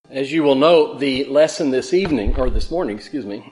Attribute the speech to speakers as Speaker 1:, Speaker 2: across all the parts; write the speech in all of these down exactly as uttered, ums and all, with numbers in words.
Speaker 1: As you will note, the lesson this evening, or this morning, excuse me,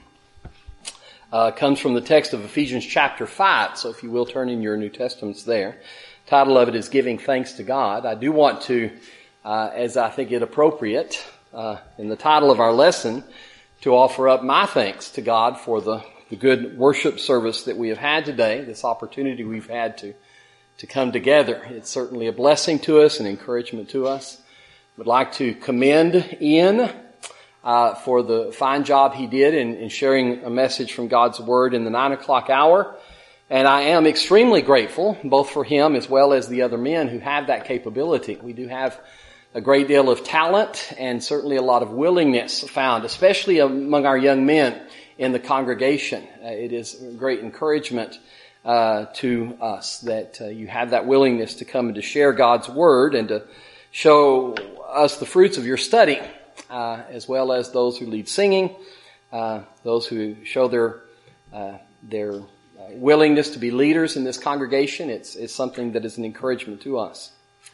Speaker 1: uh, comes from the text of Ephesians chapter five. So if you will turn in your New Testaments there. The title of it is Giving Thanks to God. I do want to, uh, as I think it appropriate, uh, in the title of our lesson, to offer up my thanks to God for the, the good worship service that we have had today, this opportunity we've had to, to come together. It's certainly a blessing to us, an encouragement to us. Would like to commend Ian uh, for the fine job he did in, in sharing a message from God's Word in the nine o'clock hour. And I am extremely grateful, both for him as well as the other men who have that capability. We do have a great deal of talent and certainly a lot of willingness found, especially among our young men in the congregation. Uh, it is a great encouragement uh, to us that uh, you have that willingness to come and to share God's Word and to show us the fruits of your study, uh, as well as those who lead singing, uh, those who show their uh, their willingness to be leaders in this congregation. It's, it's something that is an encouragement to us.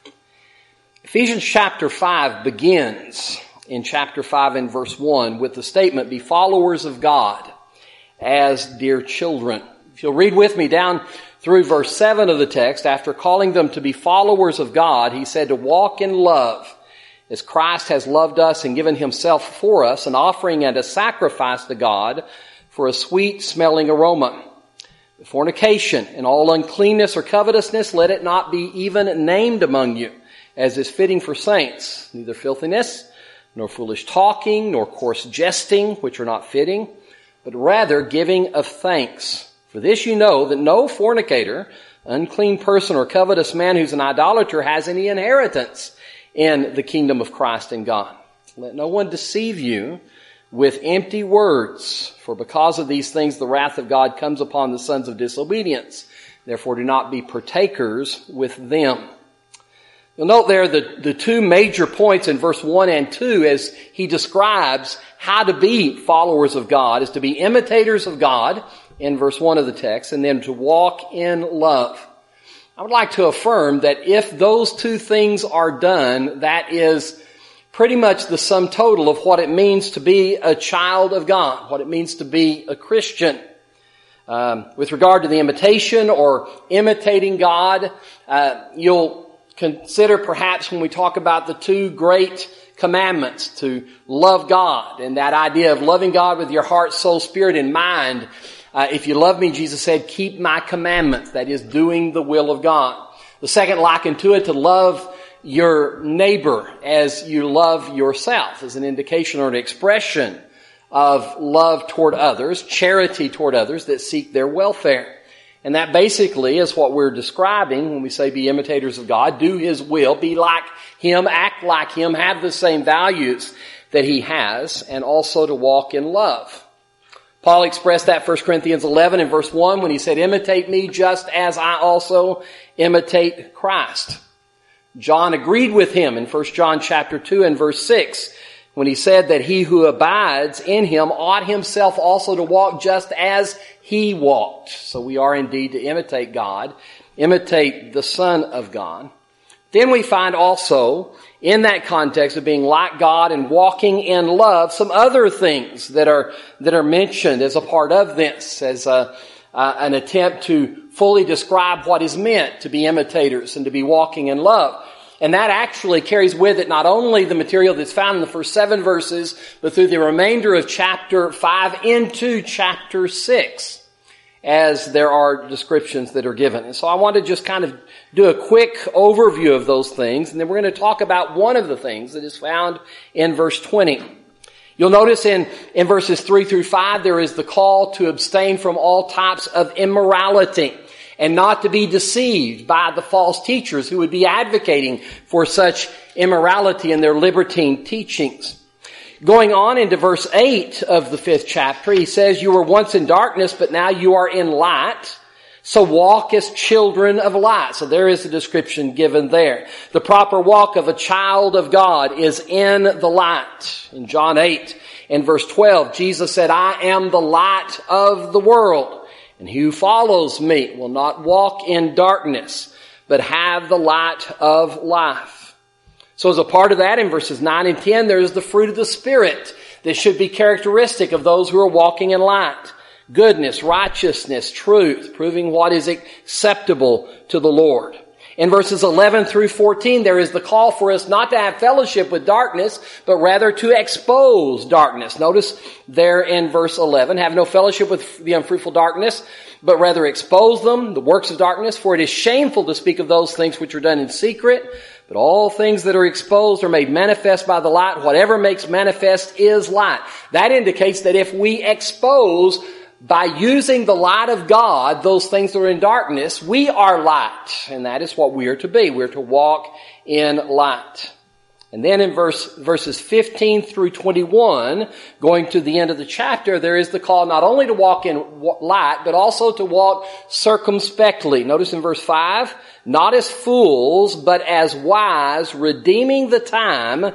Speaker 1: Ephesians chapter five begins in chapter five and verse one with the statement, "Be followers of God as dear children." If you'll read with me down through verse seven of the text, after calling them to be followers of God, he said to walk in love as Christ has loved us and given himself for us, an offering and a sacrifice to God for a sweet-smelling aroma. Fornication and all uncleanness or covetousness, let it not be even named among you, as is fitting for saints, neither filthiness, nor foolish talking, nor coarse jesting, which are not fitting, but rather giving of thanks. For this you know that no fornicator, unclean person, or covetous man who's an idolater has any inheritance in the kingdom of Christ and God. Let no one deceive you with empty words, for because of these things the wrath of God comes upon the sons of disobedience. Therefore do not be partakers with them. You'll note there the, the two major points in verse one and two as he describes how to be followers of God, is to be imitators of God in verse one of the text, and then to walk in love. I would like to affirm that if those two things are done, that is pretty much the sum total of what it means to be a child of God, what it means to be a Christian. Um, with regard to the imitation or imitating God, uh, you'll consider perhaps when we talk about the two great commandments to love God, and that idea of loving God with your heart, soul, spirit, and mind. Uh, if you love me, Jesus said, keep my commandments. That is doing the will of God. The second likened to it, to love your neighbor as you love yourself, is an indication or an expression of love toward others, charity toward others that seek their welfare. And that basically is what we're describing when we say be imitators of God, do His will, be like Him, act like Him, have the same values that He has, and also to walk in love. Paul expressed that First Corinthians eleven in verse one when he said, imitate me just as I also imitate Christ. John agreed with him in First John chapter two and verse six when he said that he who abides in him ought himself also to walk just as he walked. So we are indeed to imitate God, imitate the Son of God. Then we find also, in that context of being like God and walking in love, some other things that are that are mentioned as a part of this, as a, uh, an attempt to fully describe what is meant to be imitators and to be walking in love. And that actually carries with it not only the material that's found in the first seven verses, but through the remainder of chapter five into chapter six, as there are descriptions that are given. And so I want to just kind of do a quick overview of those things, and then we're going to talk about one of the things that is found in verse twenty. You'll notice in, in verses three through five, there is the call to abstain from all types of immorality and not to be deceived by the false teachers who would be advocating for such immorality in their libertine teachings. Going on into verse eight of the fifth chapter, he says, you were once in darkness, but now you are in light. So walk as children of light. So there is a description given there. The proper walk of a child of God is in the light. In John eight and verse twelve, Jesus said, I am the light of the world. And he who follows me will not walk in darkness, but have the light of life. So as a part of that, in verses nine and ten, there is the fruit of the Spirit that should be characteristic of those who are walking in light. Goodness, righteousness, truth, proving what is acceptable to the Lord. In verses eleven through fourteen, there is the call for us not to have fellowship with darkness, but rather to expose darkness. Notice there in verse eleven, have no fellowship with the unfruitful darkness, but rather expose them, the works of darkness, for it is shameful to speak of those things which are done in secret. But all things that are exposed are made manifest by the light. Whatever makes manifest is light. That indicates that if we expose by using the light of God, those things that are in darkness, we are light. And that is what we are to be. We are to walk in light. And then in verse, verses fifteen through twenty-one, going to the end of the chapter, there is the call not only to walk in light, but also to walk circumspectly. Notice in verse five, not as fools, but as wise, redeeming the time,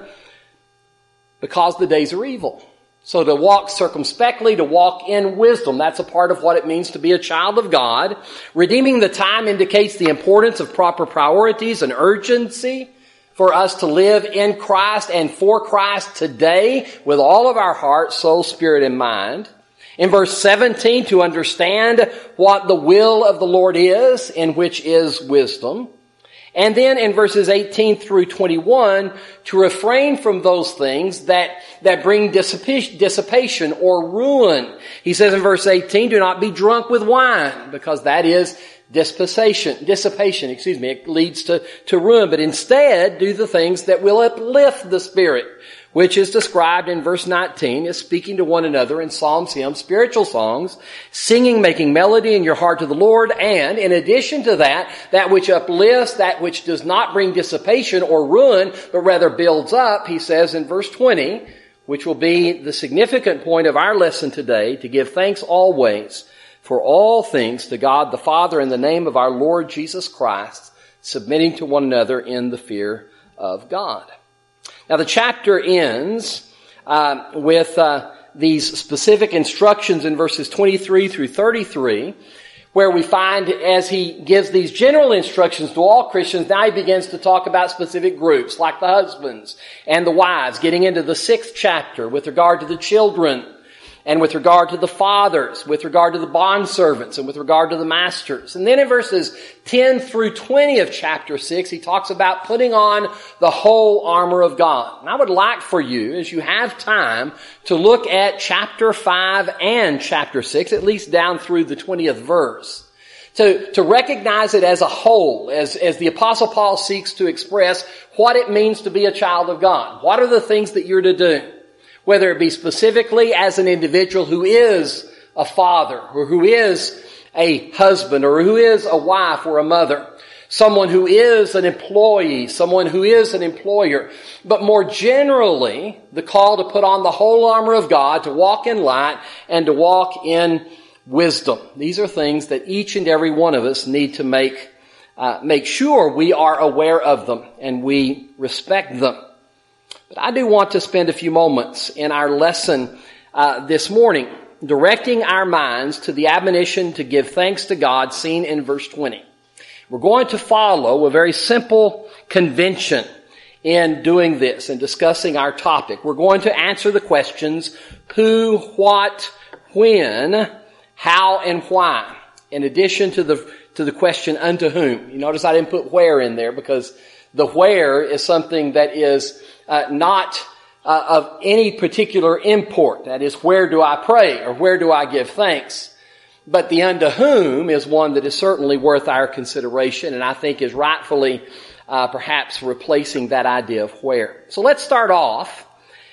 Speaker 1: because the days are evil. So to walk circumspectly, to walk in wisdom, that's a part of what it means to be a child of God. Redeeming the time indicates the importance of proper priorities and urgency for us to live in Christ and for Christ today with all of our heart, soul, spirit, and mind. In verse seventeen, to understand what the will of the Lord is, in which is wisdom. And then in verses eighteen through twenty-one, to refrain from those things that, that bring dissipation, dissipation or ruin. He says in verse eighteen, do not be drunk with wine, because that is dissipation, dissipation, excuse me, it leads to, to ruin. But instead, do the things that will uplift the spirit, which is described in verse nineteen as speaking to one another in psalms, hymns, spiritual songs, singing, making melody in your heart to the Lord, and in addition to that, that which uplifts, that which does not bring dissipation or ruin, but rather builds up, he says in verse twenty, which will be the significant point of our lesson today, to give thanks always for all things to God the Father in the name of our Lord Jesus Christ, submitting to one another in the fear of God. Now the chapter ends uh, with uh, these specific instructions in verses twenty-three through thirty-three, where we find as he gives these general instructions to all Christians, now he begins to talk about specific groups, like the husbands and the wives, getting into the sixth chapter with regard to the children, and with regard to the fathers, with regard to the bondservants, and with regard to the masters. And then in verses ten through twenty of chapter six, he talks about putting on the whole armor of God. And I would like for you, as you have time, to look at chapter five and chapter six, at least down through the twentieth verse. To, to recognize it as a whole, as, as the Apostle Paul seeks to express what it means to be a child of God. What are the things that you're to do? Whether it be specifically as an individual who is a father, or who is a husband, or who is a wife or a mother. Someone who is an employee, someone who is an employer. But more generally, the call to put on the whole armor of God, to walk in light, and to walk in wisdom. These are things that each and every one of us need to make, uh, make sure we are aware of them and we respect them. But I do want to spend a few moments in our lesson uh, this morning directing our minds to the admonition to give thanks to God seen in verse twenty. We're going to follow a very simple convention in doing this and discussing our topic. We're going to answer the questions who, what, when, how, and why, in addition to the to the question unto whom. You notice I didn't put where in there, because the where is something that is Uh, not uh, of any particular import. That is, where do I pray or where do I give thanks? But the unto whom is one that is certainly worth our consideration, and I think is rightfully uh, perhaps replacing that idea of where. So let's start off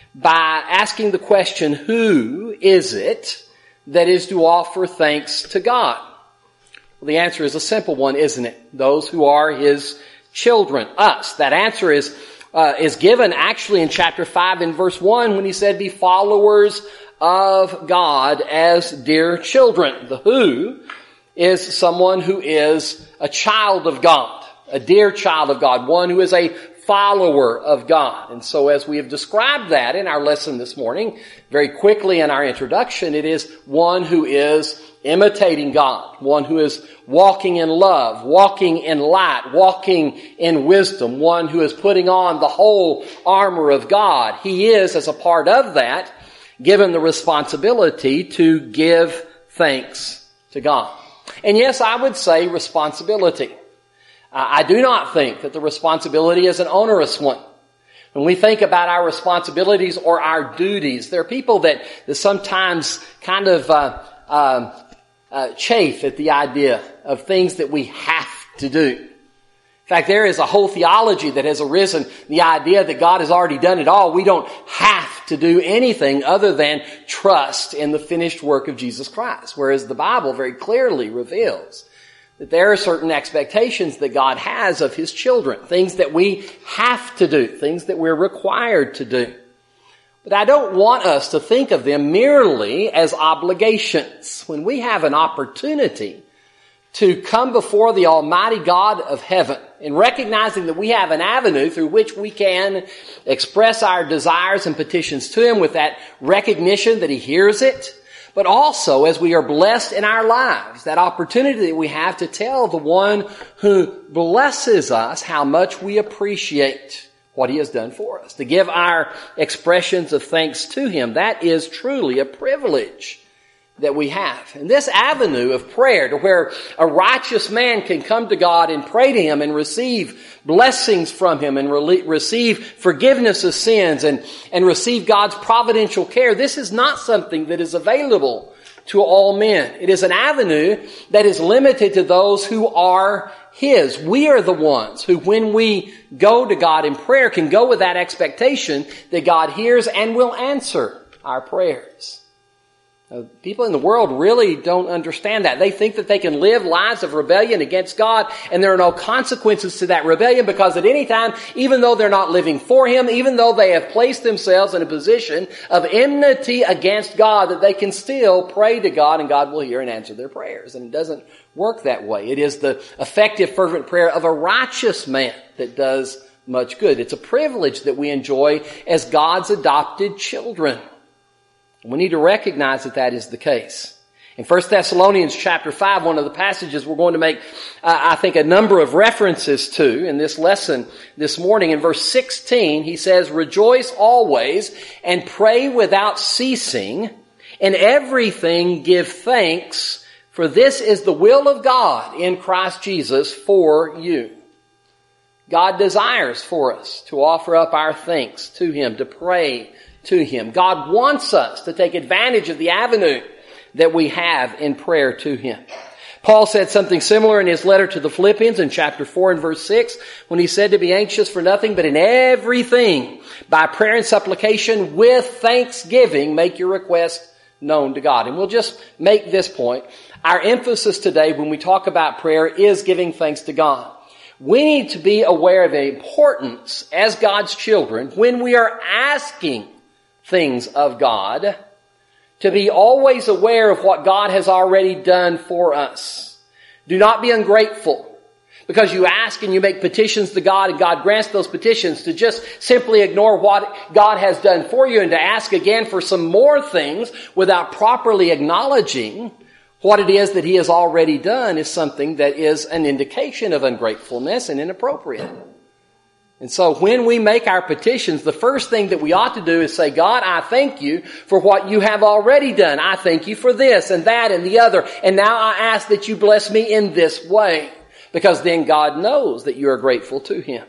Speaker 1: by asking the question, who is it that is to offer thanks to God? Well, the answer is a simple one, isn't it? Those who are His children, us. That answer is Uh, is given actually in chapter five in verse one when he said, be followers of God as dear children. The who is someone who is a child of God, a dear child of God, one who is a follower of God. And so as we have described that in our lesson this morning, very quickly in our introduction, it is one who is imitating God, one who is walking in love, walking in light, walking in wisdom, one who is putting on the whole armor of God. He is, as a part of that, given the responsibility to give thanks to God. And yes, I would say responsibility. Uh, I do not think that the responsibility is an onerous one. When we think about our responsibilities or our duties, there are people that, that sometimes kind of uh, uh, uh, chafe at the idea of things that we have to do. In fact, there is a whole theology that has arisen, the idea that God has already done it all. We don't have to do anything other than trust in the finished work of Jesus Christ. Whereas the Bible very clearly reveals that there are certain expectations that God has of His children, things that we have to do, things that we're required to do. But I don't want us to think of them merely as obligations. When we have an opportunity to come before the Almighty God of heaven and recognizing that we have an avenue through which we can express our desires and petitions to Him with that recognition that He hears it, but also as we are blessed in our lives, that opportunity that we have to tell the one who blesses us how much we appreciate what He has done for us, to give our expressions of thanks to Him. That is truly a privilege that we have. And this avenue of prayer, to where a righteous man can come to God and pray to Him and receive blessings from Him and re- receive forgiveness of sins and, and receive God's providential care, this is not something that is available to all men. It is an avenue that is limited to those who are His. We are the ones who, when we go to God in prayer, can go with that expectation that God hears and will answer our prayers. Uh, people in the world really don't understand that. They think that they can live lives of rebellion against God and there are no consequences to that rebellion, because at any time, even though they're not living for Him, even though they have placed themselves in a position of enmity against God, that they can still pray to God and God will hear and answer their prayers. And it doesn't work that way. It is the effective, fervent prayer of a righteous man that does much good. It's a privilege that we enjoy as God's adopted children. We need to recognize that that is the case. In First Thessalonians chapter five, one of the passages we're going to make, uh, I think, a number of references to in this lesson this morning. In verse sixteen, he says, "Rejoice always and pray without ceasing. In everything give thanks, for this is the will of God in Christ Jesus for you." God desires for us to offer up our thanks to Him, to pray to Him. God wants us to take advantage of the avenue that we have in prayer to Him. Paul said something similar in his letter to the Philippians in chapter four and verse six, when he said to be anxious for nothing, but in everything, by prayer and supplication, with thanksgiving, make your request known to God. And we'll just make this point. Our emphasis today when we talk about prayer is giving thanks to God. We need to be aware of the importance as God's children, when we are asking things of God, to be always aware of what God has already done for us. Do not be ungrateful because you ask and you make petitions to God and God grants those petitions, to just simply ignore what God has done for you and to ask again for some more things without properly acknowledging what it is that He has already done is something that is an indication of ungratefulness and inappropriate. And so when we make our petitions, the first thing that we ought to do is say, God, I thank you for what you have already done. I thank you for this and that and the other. And now I ask that you bless me in this way, because then God knows that you are grateful to Him.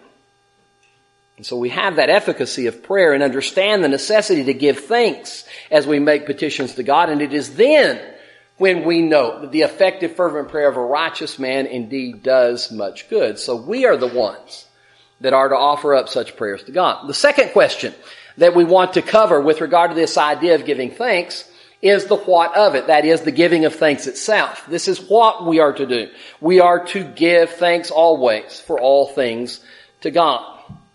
Speaker 1: And so we have that efficacy of prayer and understand the necessity to give thanks as we make petitions to God. And it is then when we know that the effective, fervent prayer of a righteous man indeed does much good. So we are the ones that are to offer up such prayers to God. The second question that we want to cover with regard to this idea of giving thanks is the what of it. That is, the giving of thanks itself. This is what we are to do. We are to give thanks always for all things to God.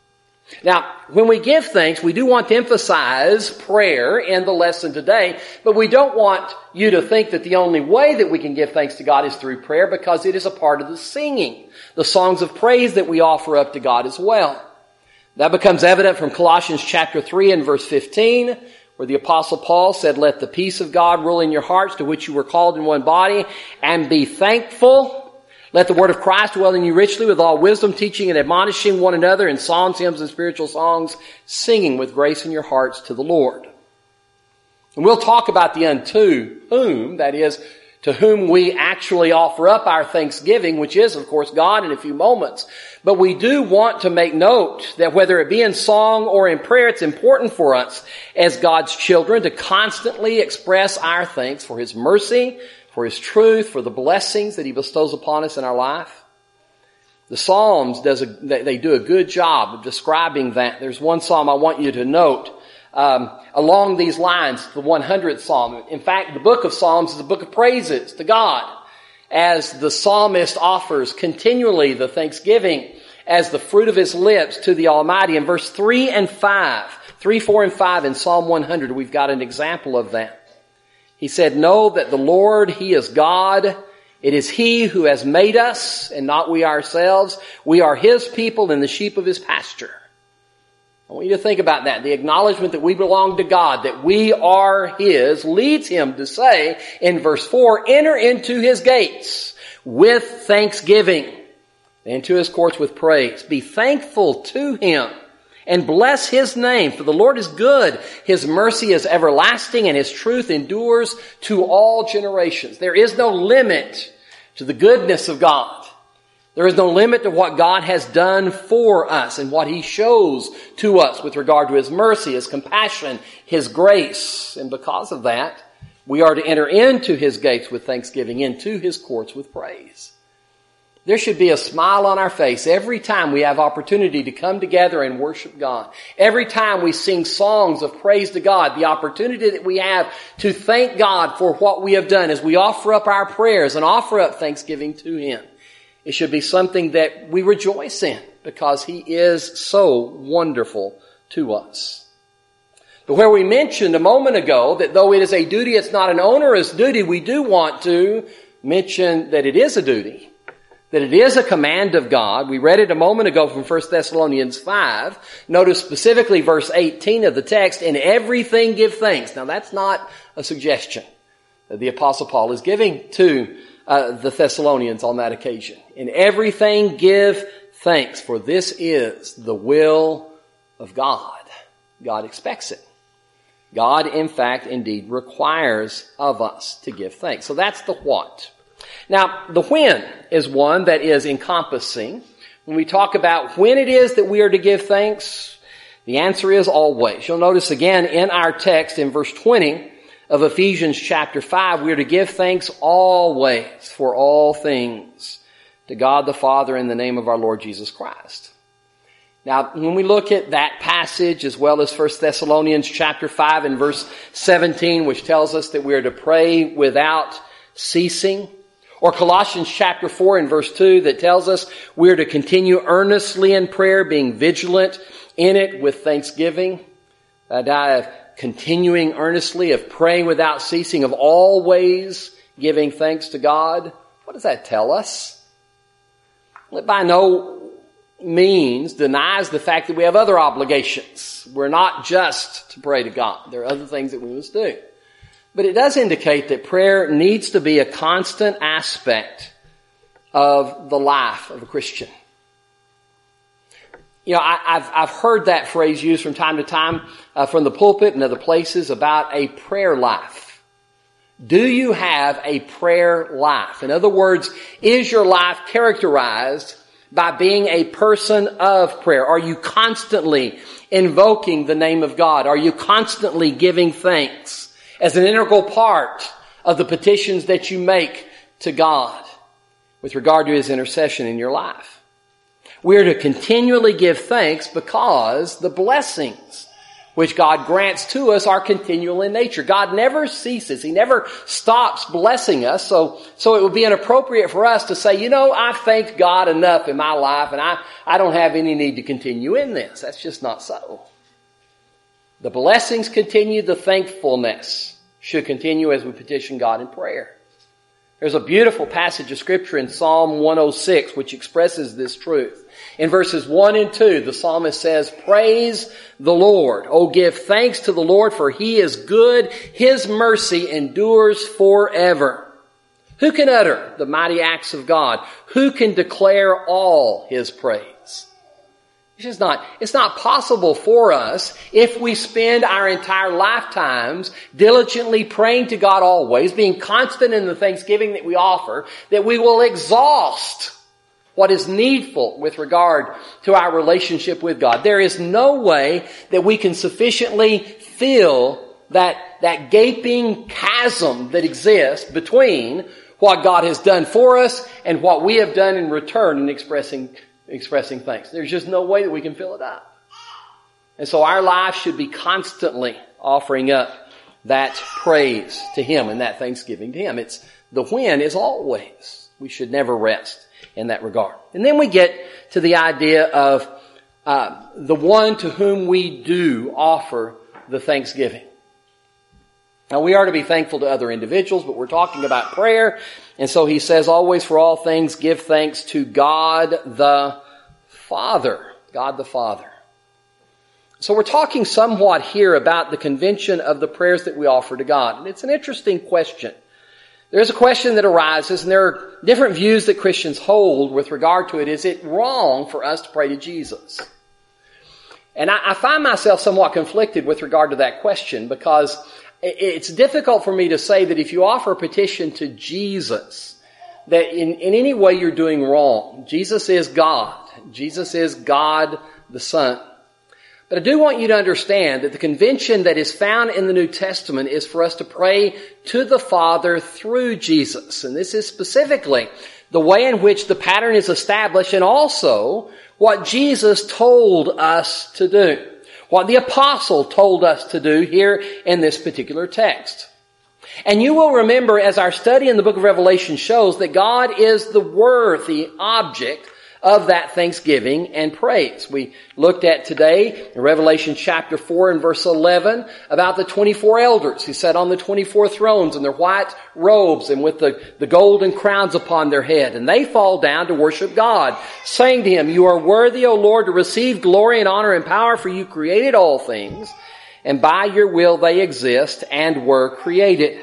Speaker 1: Now, when we give thanks, we do want to emphasize prayer in the lesson today, but we don't want you to think that the only way that we can give thanks to God is through prayer, because it is a part of the singing, the songs of praise that we offer up to God as well. That becomes evident from Colossians chapter three and verse fifteen, where the Apostle Paul said, let the peace of God rule in your hearts, to which you were called in one body, and be thankful. Let the word of Christ dwell in you richly with all wisdom, teaching and admonishing one another in psalms, hymns, and spiritual songs, singing with grace in your hearts to the Lord. And we'll talk about the unto whom, that is, to whom we actually offer up our thanksgiving, which is, of course, God, in a few moments. But we do want to make note that whether it be in song or in prayer, it's important for us as God's children to constantly express our thanks for His mercy, for His truth, for the blessings that He bestows upon us in our life. The Psalms, does a, they do a good job of describing that. There's one psalm I want you to note um, along these lines, the one hundredth Psalm. In fact, the book of Psalms is a book of praises to God, as the psalmist offers continually the thanksgiving as the fruit of his lips to the Almighty. In verse three and five, three, four, and five in Psalm one hundred, we've got an example of that. He said, know that the Lord, He is God. It is He who has made us, and not we ourselves. We are His people and the sheep of His pasture. I want you to think about that. The acknowledgement that we belong to God, that we are His, leads him to say in verse four, enter into His gates with thanksgiving, and to His courts with praise. Be thankful to Him and bless His name, for the Lord is good. His mercy is everlasting, and His truth endures to all generations. There is no limit to the goodness of God. There is no limit to what God has done for us and what He shows to us with regard to His mercy, His compassion, His grace. And because of that, we are to enter into His gates with thanksgiving, into His courts with praise. There should be a smile on our face every time we have opportunity to come together and worship God. Every time we sing songs of praise to God, the opportunity that we have to thank God for what we have done as we offer up our prayers and offer up thanksgiving to Him. It should be something that we rejoice in because He is so wonderful to us. But where we mentioned a moment ago that though it is a duty, it's not an onerous duty, we do want to mention that it is a duty, that it is a command of God. We read it a moment ago from First Thessalonians five. Notice specifically verse eighteen of the text, in everything give thanks. Now that's not a suggestion that the Apostle Paul is giving to uh, the Thessalonians on that occasion. In everything give thanks, for this is the will of God. God expects it. God, in fact, indeed requires of us to give thanks. So that's the what. Now, the when is one that is encompassing. When we talk about when it is that we are to give thanks, the answer is always. You'll notice again in our text in verse twenty of Ephesians chapter five, we are to give thanks always for all things to God the Father in the name of our Lord Jesus Christ. Now, when we look at that passage as well as First Thessalonians chapter five and verse seventeen, which tells us that we are to pray without ceasing, or Colossians chapter four and verse two that tells us we are to continue earnestly in prayer, being vigilant in it with thanksgiving, that I have continuing earnestly, of praying without ceasing, of always giving thanks to God. What does that tell us? It by no means denies the fact that we have other obligations. We're not just to pray to God. There are other things that we must do. But it does indicate that prayer needs to be a constant aspect of the life of a Christian. You know, I, I've, I've heard that phrase used from time to time uh, from the pulpit and other places about a prayer life. Do you have a prayer life? In other words, is your life characterized by being a person of prayer? Are you constantly invoking the name of God? Are you constantly giving thanks as an integral part of the petitions that you make to God with regard to His intercession in your life? We are to continually give thanks because the blessings which God grants to us are continual in nature. God never ceases. He never stops blessing us. So, so it would be inappropriate for us to say, you know, I've thanked God enough in my life and I, I don't have any need to continue in this. That's just not so. The blessings continue. The thankfulness should continue as we petition God in prayer. There's a beautiful passage of Scripture in Psalm one oh six which expresses this truth. In verses one and two, the psalmist says, "Praise the Lord. Oh, give thanks to the Lord, for He is good. His mercy endures forever." Who can utter the mighty acts of God? Who can declare all His praise? It's just not, it's not possible for us, if we spend our entire lifetimes diligently praying to God always, being constant in the thanksgiving that we offer, that we will exhaust what is needful with regard to our relationship with God. There is no way that we can sufficiently fill that, that gaping chasm that exists between what God has done for us and what we have done in return in expressing expressing thanks. There's just no way that we can fill it up. And so our lives should be constantly offering up that praise to Him and that thanksgiving to Him. It's the when is always. We should never rest in that regard. And then we get to the idea of uh, the one to whom we do offer the thanksgiving. Now, we are to be thankful to other individuals, but we're talking about prayer. And so he says, always for all things give thanks to God the Father. God the Father. So we're talking somewhat here about the convention of the prayers that we offer to God. And it's an interesting question. There's a question that arises, and there are different views that Christians hold with regard to it. Is it wrong for us to pray to Jesus? And I, I find myself somewhat conflicted with regard to that question, because it's difficult for me to say that if you offer a petition to Jesus, that in, in any way you're doing wrong. Jesus is God. Jesus is God the Son. But I do want you to understand that the convention that is found in the New Testament is for us to pray to the Father through Jesus. And this is specifically the way in which the pattern is established, and also what Jesus told us to do. What the apostle told us to do here in this particular text. And you will remember, as our study in the book of Revelation shows, that God is the worthy object of that thanksgiving and praise. We looked at today in Revelation chapter four and verse eleven about the twenty-four elders who sat on the twenty-four thrones in their white robes and with the, the golden crowns upon their head. And they fall down to worship God, saying to Him, "You are worthy, O Lord, to receive glory and honor and power, for You created all things, and by Your will they exist and were created."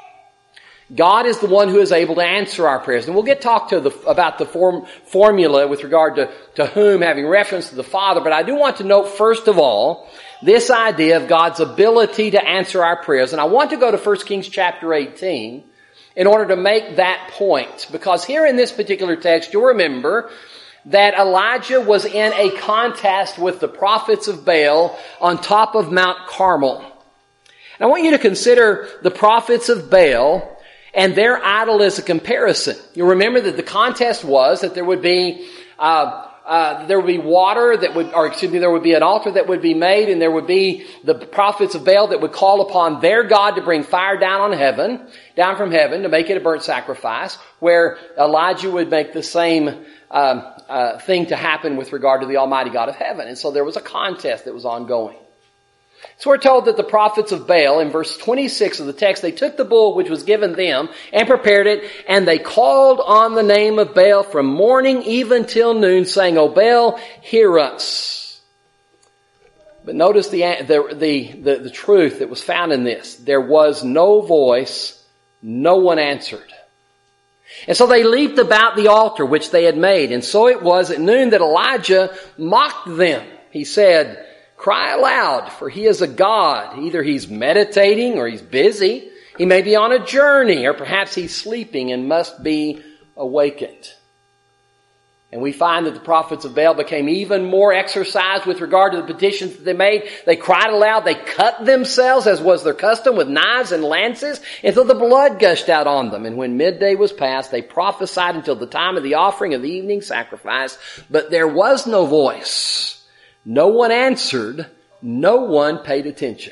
Speaker 1: God is the one who is able to answer our prayers. And we'll get talk to the, about the form, formula with regard to, to whom, having reference to the Father. But I do want to note, first of all, this idea of God's ability to answer our prayers. And I want to go to First Kings chapter eighteen in order to make that point. Because here in this particular text, you'll remember that Elijah was in a contest with the prophets of Baal on top of Mount Carmel. And I want you to consider the prophets of Baal and their idol as a comparison. You'll remember that the contest was that there would be uh, uh, there would be water that would, or excuse me, there would be an altar that would be made, and there would be the prophets of Baal that would call upon their God to bring fire down on heaven, down from heaven, to make it a burnt sacrifice, where Elijah would make the same um, uh, thing to happen with regard to the Almighty God of heaven. And so there was a contest that was ongoing. So we're told that the prophets of Baal, in verse twenty-six of the text, they took the bull which was given them and prepared it, and they called on the name of Baal from morning even till noon, saying, "O Baal, hear us." But notice the, the, the, the, the truth that was found in this. There was no voice, no one answered. And so they leaped about the altar which they had made. And so it was at noon that Elijah mocked them. He said, "Cry aloud, for he is a god. Either he's meditating or he's busy. He may be on a journey, or perhaps he's sleeping and must be awakened." And we find that the prophets of Baal became even more exercised with regard to the petitions that they made. They cried aloud. They cut themselves, as was their custom, with knives and lances, until the blood gushed out on them. And when midday was past, they prophesied until the time of the offering of the evening sacrifice. But there was no voice. No one answered. No one paid attention.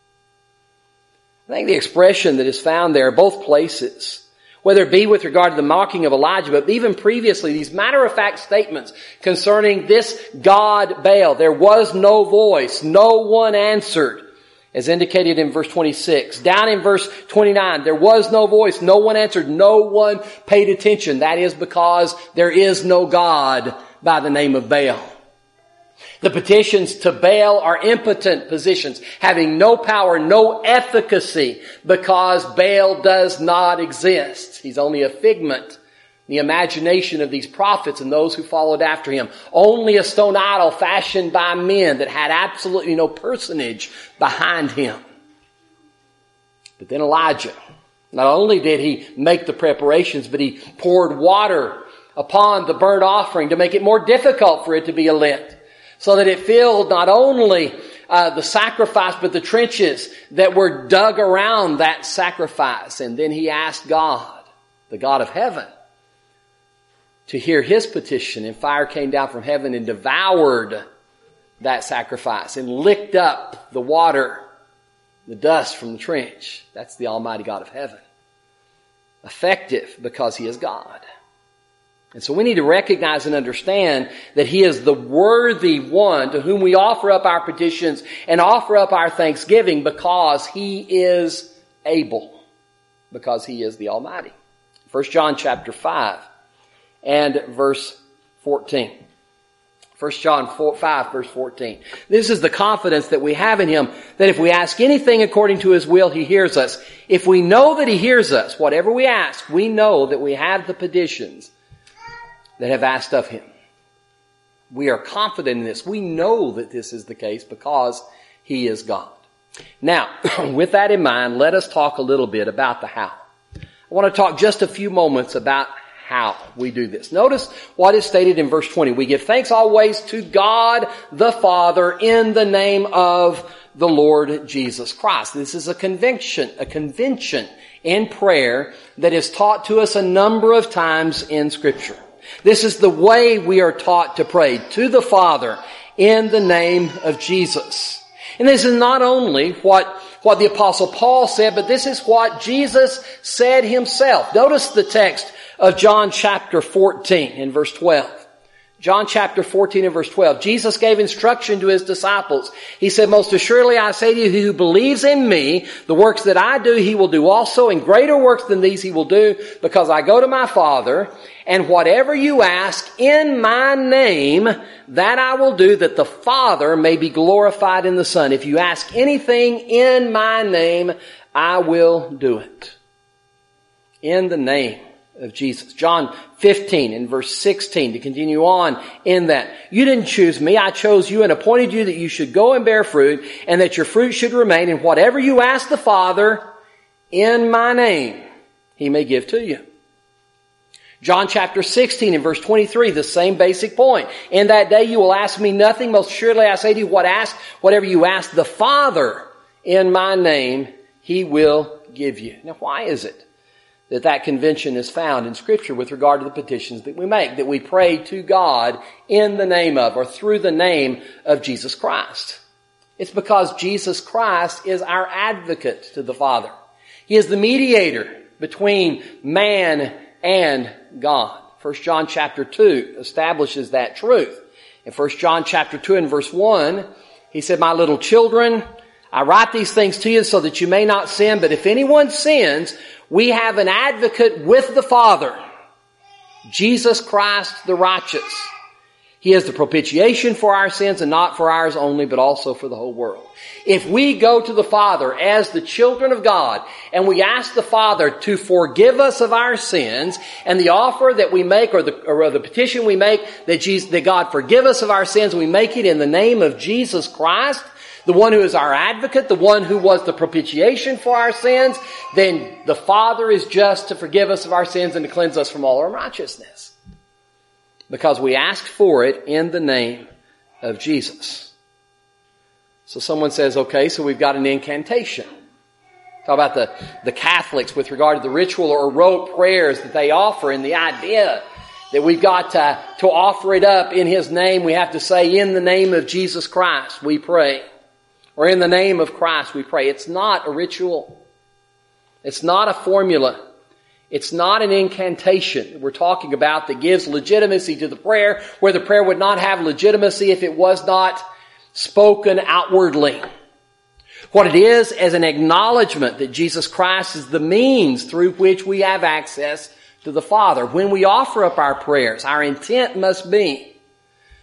Speaker 1: I think the expression that is found there, both places, whether it be with regard to the mocking of Elijah, but even previously, these matter-of-fact statements concerning this God Baal, there was no voice, no one answered, as indicated in verse twenty-six. Down in verse twenty-nine, there was no voice, no one answered, no one paid attention. That is because there is no God by the name of Baal. The petitions to Baal are impotent positions, having no power, no efficacy, because Baal does not exist. He's only a figment, the imagination of these prophets and those who followed after him. Only a stone idol fashioned by men that had absolutely no personage behind him. But then Elijah, not only did he make the preparations, but he poured water upon the burnt offering to make it more difficult for it to be lit, so that it filled not only uh, the sacrifice, but the trenches that were dug around that sacrifice. And then he asked God, the God of heaven, to hear his petition. And fire came down from heaven and devoured that sacrifice and licked up the water, the dust from the trench. That's the Almighty God of heaven. Effective because he is God. And so we need to recognize and understand that he is the worthy one to whom we offer up our petitions and offer up our thanksgiving, because he is able, because he is the Almighty. First John chapter five and verse fourteen. First John five verse fourteen. This is the confidence that we have in him, that if we ask anything according to his will, he hears us. If we know that he hears us, whatever we ask, we know that we have the petitions that have asked of him. We are confident in this. We know that this is the case because he is God. Now, with that in mind, let us talk a little bit about the how. I want to talk just a few moments about how we do this. Notice what is stated in verse twenty. We give thanks always to God the Father in the name of the Lord Jesus Christ. This is a convention, a convention in prayer that is taught to us a number of times in Scripture. This is the way we are taught to pray, to the Father in the name of Jesus. And this is not only what, what the Apostle Paul said, but this is what Jesus said himself. Notice the text of John chapter fourteen and verse twelve. John chapter fourteen and verse twelve. Jesus gave instruction to his disciples. He said, "Most assuredly I say to you, he who believes in me, the works that I do, he will do also, and greater works than these he will do, because I go to my Father, and whatever you ask in my name, that I will do, that the Father may be glorified in the Son. If you ask anything in my name, I will do it." In the name of Jesus. John fifteen and verse sixteen, to continue on in that. "You didn't choose me, I chose you and appointed you that you should go and bear fruit, and that your fruit should remain, and whatever you ask the Father in my name, he may give to you." John chapter sixteen and verse twenty-three, the same basic point. "In that day you will ask me nothing, most surely I say to you, what ask, whatever you ask the Father in my name, he will give you." Now why is it that that convention is found in Scripture with regard to the petitions that we make, that we pray to God in the name of, or through the name of Jesus Christ? It's because Jesus Christ is our advocate to the Father. He is the mediator between man and God. First John chapter two establishes that truth. In First John chapter two and verse one, he said, "My little children, I write these things to you so that you may not sin, but if anyone sins, we have an advocate with the Father, Jesus Christ the righteous. He is the propitiation for our sins, and not for ours only, but also for the whole world." If we go to the Father as the children of God, and we ask the Father to forgive us of our sins, and the offer that we make, or the, or the petition we make, that, Jesus, that God forgive us of our sins, we make it in the name of Jesus Christ, the one who is our advocate, the one who was the propitiation for our sins, then the Father is just to forgive us of our sins and to cleanse us from all unrighteousness. Because we asked for it in the name of Jesus. So someone says, okay, so we've got an incantation. Talk about the, the Catholics with regard to the ritual or rote prayers that they offer, and the idea that we've got to, to offer it up in His name. We have to say, in the name of Jesus Christ, we pray. Or in the name of Christ we pray. It's not a ritual. It's not a formula. It's not an incantation we're talking about that gives legitimacy to the prayer, where the prayer would not have legitimacy if it was not spoken outwardly. What it is is an acknowledgement that Jesus Christ is the means through which we have access to the Father. When we offer up our prayers, our intent must be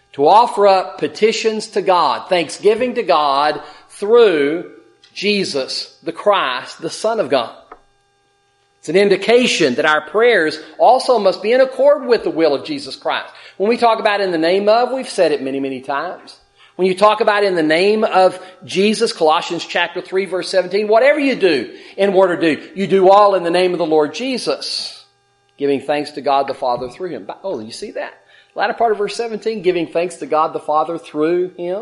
Speaker 1: To offer up petitions to God, thanksgiving to God through Jesus, the Christ, the Son of God. It's an indication that our prayers also must be in accord with the will of Jesus Christ. When we talk about in the name of, we've said it many, many times. When you talk about in the name of Jesus, Colossians chapter three, verse seventeen, whatever you do in word or deed, you do all in the name of the Lord Jesus, giving thanks to God the Father through Him. Oh, you see that? Latter part of verse seventeen, giving thanks to God the Father through Him.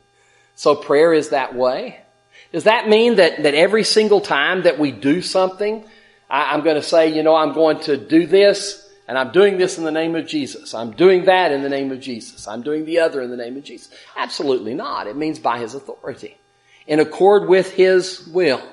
Speaker 1: So prayer is that way. Does that mean that, that every single time that we do something, I, I'm going to say, you know, I'm going to do this, and I'm doing this in the name of Jesus. I'm doing that in the name of Jesus. I'm doing the other in the name of Jesus. Absolutely not. It means by His authority, in accord with His will.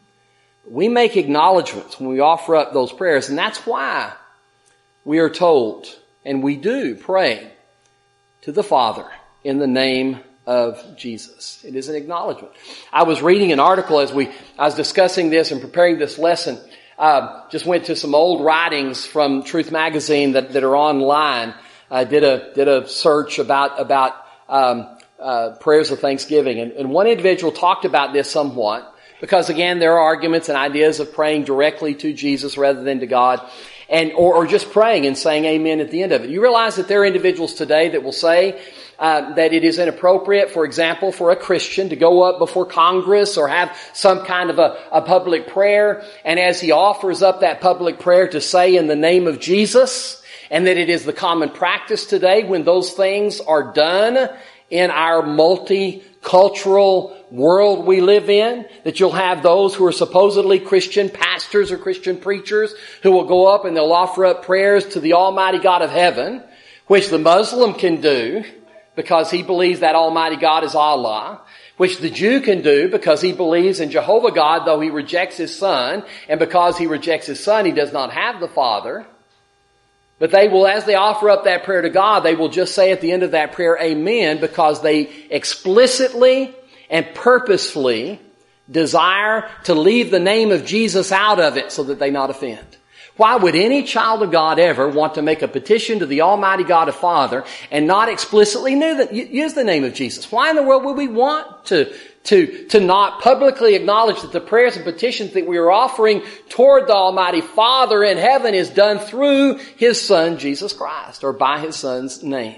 Speaker 1: We make acknowledgments when we offer up those prayers, and that's why we are told, and we do pray to the Father in the name of Jesus. It is an acknowledgement. I was reading an article as we, I was discussing this and preparing this lesson. Uh, just went to some old writings from Truth Magazine that, that are online. I did a, did a search about, about, um, uh, prayers of thanksgiving. And, and one individual talked about this somewhat because again, there are arguments and ideas of praying directly to Jesus rather than to God. And, or, or just praying and saying amen at the end of it. You realize that there are individuals today that will say, uh, that it is inappropriate, for example, for a Christian to go up before Congress or have some kind of a, a public prayer. And as he offers up that public prayer to say in the name of Jesus, and that it is the common practice today when those things are done in our multicultural world we live in, that you'll have those who are supposedly Christian pastors or Christian preachers who will go up and they'll offer up prayers to the Almighty God of heaven, which the Muslim can do because he believes that Almighty God is Allah, which the Jew can do because he believes in Jehovah God, though he rejects His Son, and because he rejects His Son, he does not have the Father. But they will, as they offer up that prayer to God, they will just say at the end of that prayer, amen, because they explicitly and purposefully desire to leave the name of Jesus out of it so that they not offend. Why would any child of God ever want to make a petition to the Almighty God of Father and not explicitly use the name of Jesus? Why in the world would we want to, to, to not publicly acknowledge that the prayers and petitions that we are offering toward the Almighty Father in heaven is done through His Son, Jesus Christ, or by His Son's name?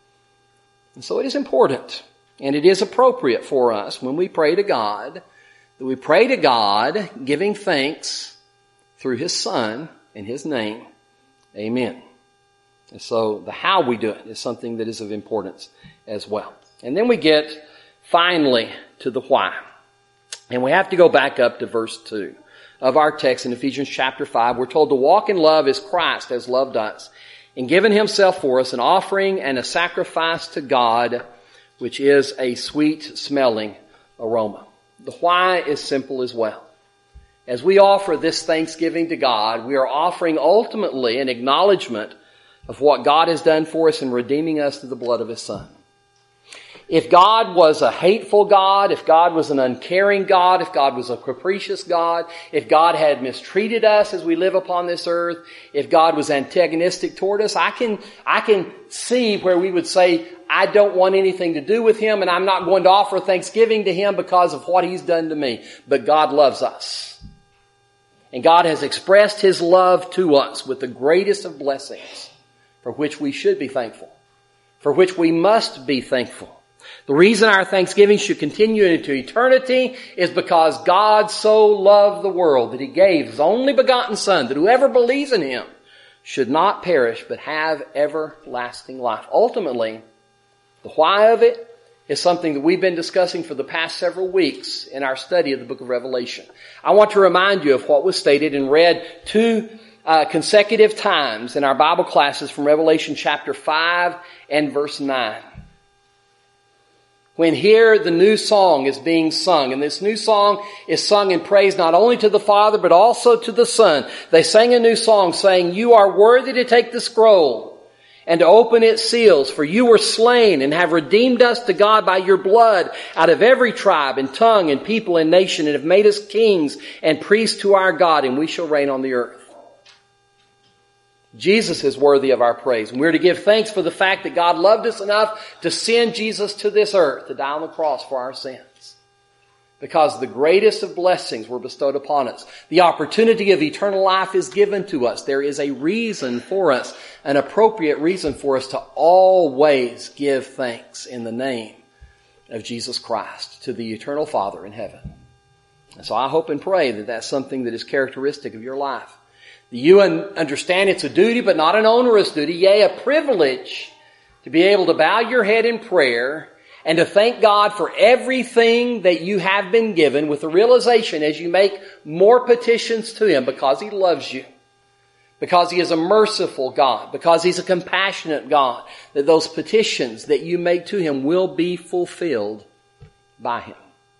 Speaker 1: And so it is important, and it is appropriate for us when we pray to God, that we pray to God giving thanks through His Son in His name. Amen. And so the how we do it is something that is of importance as well. And then we get finally to the why. And we have to go back up to verse two of our text in Ephesians chapter five. We're told to walk in love as Christ has loved us and given Himself for us, an offering and a sacrifice to God, which is a sweet smelling aroma. The why is simple as well. As we offer this thanksgiving to God, we are offering ultimately an acknowledgement of what God has done for us in redeeming us through the blood of His Son. If God was a hateful God, if God was an uncaring God, if God was a capricious God, if God had mistreated us as we live upon this earth, if God was antagonistic toward us, I can, I can see where we would say, I don't want anything to do with Him and I'm not going to offer thanksgiving to Him because of what He's done to me. But God loves us. And God has expressed His love to us with the greatest of blessings, for which we should be thankful, for which we must be thankful. The reason our thanksgiving should continue into eternity is because God so loved the world that He gave His only begotten Son, that whoever believes in Him should not perish but have everlasting life. Ultimately, the why of it is something that we've been discussing for the past several weeks in our study of the book of Revelation. I want to remind you of what was stated and read two uh, consecutive times in our Bible classes from Revelation chapter five and verse nine. When here the new song is being sung, and this new song is sung in praise not only to the Father but also to the Son. They sang a new song saying, "You are worthy to take the scroll and to open its seals, for you were slain and have redeemed us to God by your blood out of every tribe and tongue and people and nation, and have made us kings and priests to our God, and we shall reign on the earth." Jesus is worthy of our praise. And we're to give thanks for the fact that God loved us enough to send Jesus to this earth to die on the cross for our sins. Because the greatest of blessings were bestowed upon us. The opportunity of eternal life is given to us. There is a reason for us, an appropriate reason for us to always give thanks in the name of Jesus Christ to the eternal Father in heaven. And so I hope and pray that that's something that is characteristic of your life. That you understand it's a duty, but not an onerous duty, yea, a privilege to be able to bow your head in prayer and to thank God for everything that you have been given, with the realization as you make more petitions to Him, because He loves you, because He is a merciful God, because He's a compassionate God, that those petitions that you make to Him will be fulfilled by Him.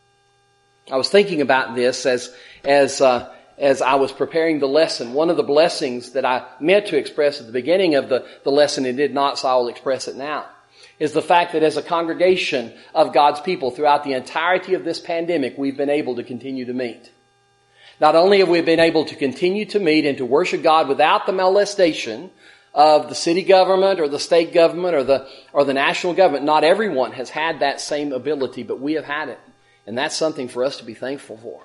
Speaker 1: I was thinking about this as as uh, as I was preparing the lesson. One of the blessings that I meant to express at the beginning of the, the lesson and did not, so I will express it now, is the fact that as a congregation of God's people throughout the entirety of this pandemic, we've been able to continue to meet. Not only have we been able to continue to meet and to worship God without the molestation of the city government or the state government or the or the national government. Not everyone has had that same ability, but we have had it. And that's something for us to be thankful for.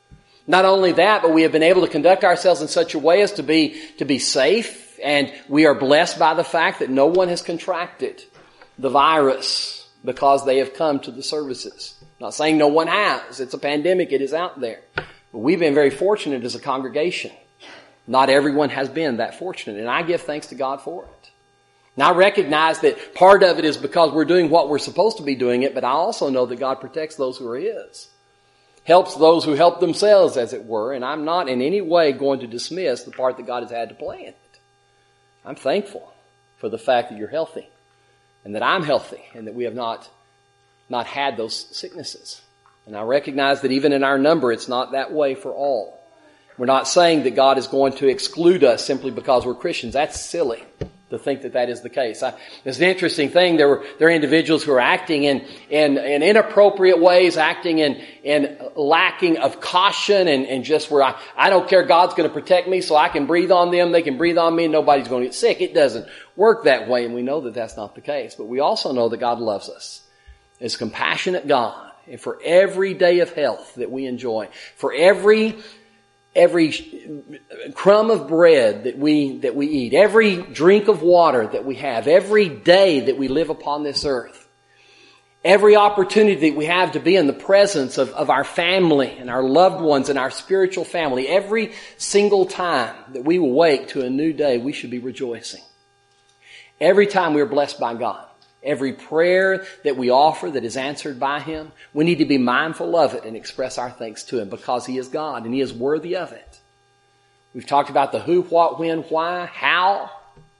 Speaker 1: Not only that, but we have been able to conduct ourselves in such a way as to be to be safe, and we are blessed by the fact that no one has contracted the virus because they have come to the services. Not saying no one has. It's a pandemic. It is out there. But we've been very fortunate as a congregation. Not everyone has been that fortunate, and I give thanks to God for it. And I recognize that part of it is because we're doing what we're supposed to be doing it, but I also know that God protects those who are His. Helps those who help themselves, as it were, and I'm not in any way going to dismiss the part that God has had to play in it. I'm thankful for the fact that you're healthy, and that I'm healthy, and that we have not, not had those sicknesses. And I recognize that even in our number, it's not that way for all. We're not saying that God is going to exclude us simply because we're Christians. That's silly to think that that is the case. I, it's an interesting thing. There were there are individuals who are acting in in, in inappropriate ways, acting in in lacking of caution, and, and just where I, I don't care, God's going to protect me so I can breathe on them, they can breathe on me, and nobody's going to get sick. It doesn't work that way, and we know that that's not the case. But we also know that God loves us. It's a compassionate God. And for every day of health that we enjoy, for every every crumb of bread that we that we eat, every drink of water that we have, every day that we live upon this earth, every opportunity that we have to be in the presence of, of our family and our loved ones and our spiritual family, every single time that we awake to a new day, we should be rejoicing. Every time we are blessed by God. Every prayer that we offer that is answered by Him, we need to be mindful of it and express our thanks to Him, because He is God and He is worthy of it. We've talked about the who, what, when, why, how.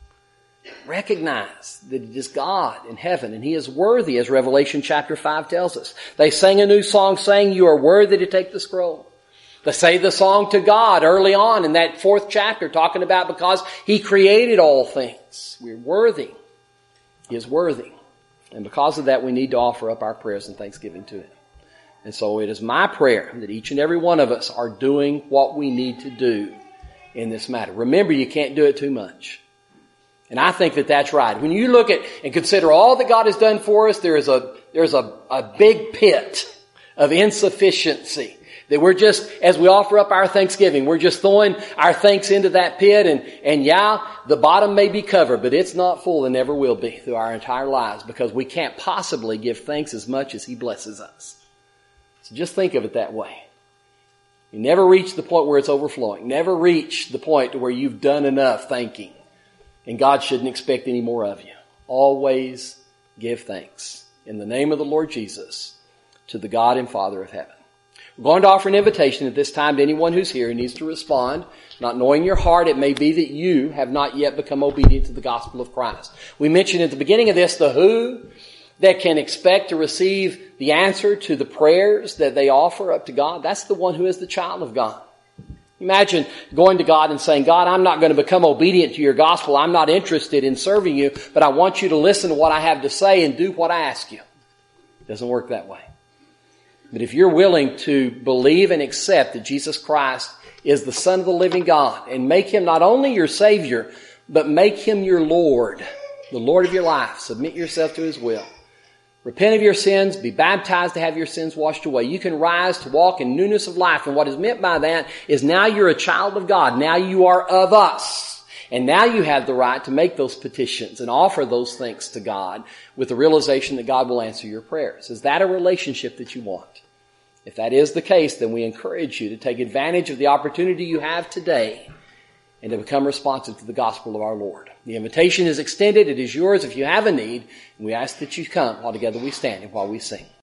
Speaker 1: Recognize that it is God in heaven and He is worthy, as Revelation chapter five tells us. They sang a new song saying, "You are worthy to take the scroll." They say the song to God early on in that fourth chapter, talking about because He created all things. We're worthy. He is worthy. And because of that, we need to offer up our prayers and thanksgiving to Him. And so it is my prayer that each and every one of us are doing what we need to do in this matter. Remember, you can't do it too much. And I think that that's right. When you look at and consider all that God has done for us, there is a, there's a, a big pit of insufficiency. That we're just, as we offer up our thanksgiving, we're just throwing our thanks into that pit, and, and yeah, the bottom may be covered, but it's not full and never will be through our entire lives, because we can't possibly give thanks as much as He blesses us. So just think of it that way. You never reach the point where it's overflowing. Never reach the point to where you've done enough thanking, and God shouldn't expect any more of you. Always give thanks in the name of the Lord Jesus to the God and Father of heaven. We're going to offer an invitation at this time to anyone who's here who needs to respond. Not knowing your heart, it may be that you have not yet become obedient to the gospel of Christ. We mentioned at the beginning of this the who that can expect to receive the answer to the prayers that they offer up to God. That's the one who is the child of God. Imagine going to God and saying, "God, I'm not going to become obedient to your gospel. I'm not interested in serving you, but I want you to listen to what I have to say and do what I ask you." It doesn't work that way. But if you're willing to believe and accept that Jesus Christ is the Son of the living God, and make Him not only your Savior, but make Him your Lord, the Lord of your life. Submit yourself to His will. Repent of your sins, be baptized to have your sins washed away. You can rise to walk in newness of life. And what is meant by that is now you're a child of God. Now you are of us. And now you have the right to make those petitions and offer those things to God with the realization that God will answer your prayers. Is that a relationship that you want? If that is the case, then we encourage you to take advantage of the opportunity you have today and to become responsive to the gospel of our Lord. The invitation is extended. It is yours if you have a need. And we ask that you come while together we stand and while we sing.